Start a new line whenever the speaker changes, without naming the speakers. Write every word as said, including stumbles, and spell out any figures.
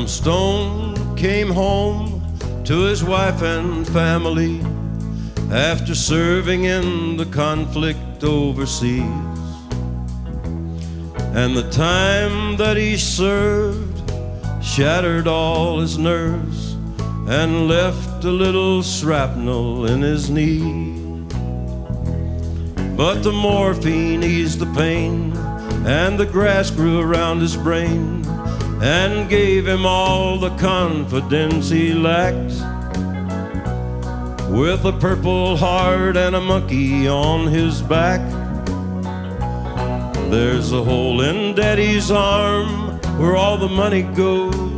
Stone came home to his wife and family after serving in the conflict overseas. And the time that he served shattered all his nerves and left a little shrapnel in his knee. But the morphine eased the pain, and the grass grew around his brain and gave him all the confidence he lacked. With a purple heart and a monkey on his back, there's a hole in Daddy's arm where all the money goes.